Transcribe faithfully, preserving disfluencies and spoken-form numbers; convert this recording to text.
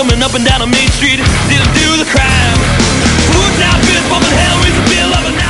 jumping up and down on Main Street, didn't do the crime. Food now, fist, bumping hell, raise a bill of a